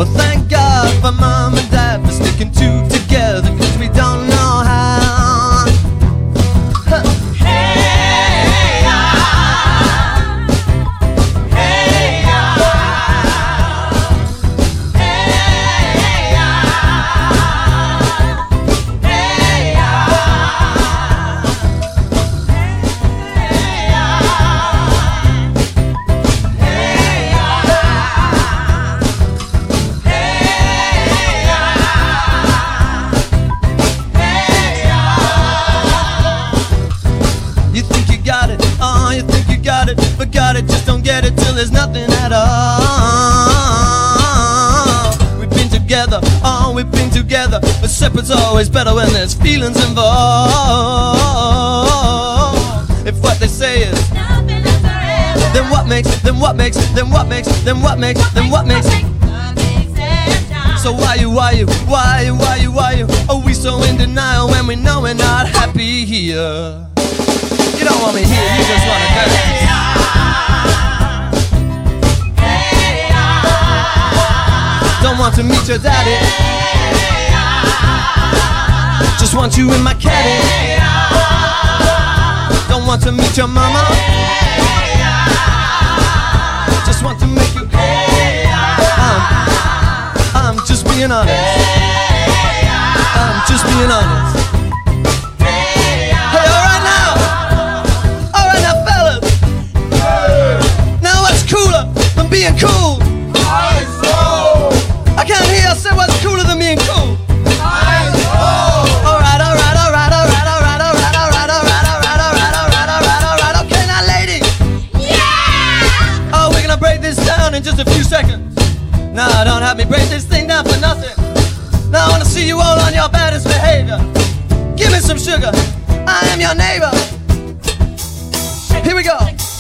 Well, thank God for mom and dad for sticking two together, 'cause we don't know how. Huh. Hey, hey, You think you got it, oh, you think you got it, but got it, just don't get it till there's nothing at all. We've been together, oh, we've been together, but separate's always better when there's feelings involved. If what they say is nothing is forever, then what makes, then what makes, then what makes, then what makes, then what makes? So why you are we so in denial when we know we're not happy here? You don't want me here, you just wanna dance. Don't want to meet your daddy, just want you in my caddy. Don't want to meet your mama, just want to make you. I'm just being honest, I'm just being honest. Hey, alright now fellas, now what's cooler than being cool? I can't hear, I said what's cooler than being cool? Alright, okay now ladies. Yeah! Oh, we're gonna break this down in just a few seconds. No, don't have me break this thing down for nothing. Now I wanna see you all on your baddest behavior. Give me some sugar, I am your neighbor. Here we go.